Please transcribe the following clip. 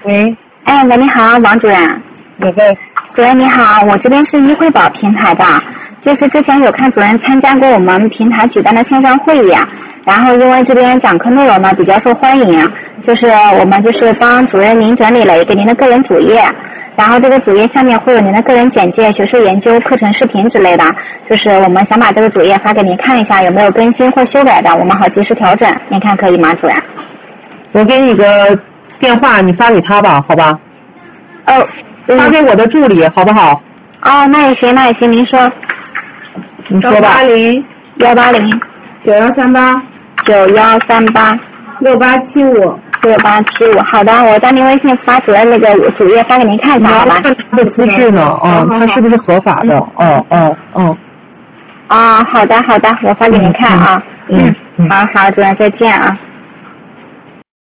喂， 哎，喂，你好，王主任。 有个主任你好，我这边是医惠宝平台的，就是之前有看主任参加过我们平台举办的线上会议啊，然后因为这边讲课内容呢比较受欢迎啊，就是我们就是帮主任您整理了一个您的个人主页，然后这个主页下面会有您的个人简介、学术研究、课程视频之类的，就是我们想把这个主页发给您看一下有没有更新或修改的，我们好及时调整，您看可以吗，主任？ 我给你个电话，你发给他吧，好吧？发给我的助理，好不好？ 哦，那也行，您说。 你说吧。 180 9138 9138 6875。 好的，我将您微信发主任那个主页发给您看一下，好吧？ 看他的资质呢，他是不是合法的？ 好的，我发给您看啊。好，主任再见啊。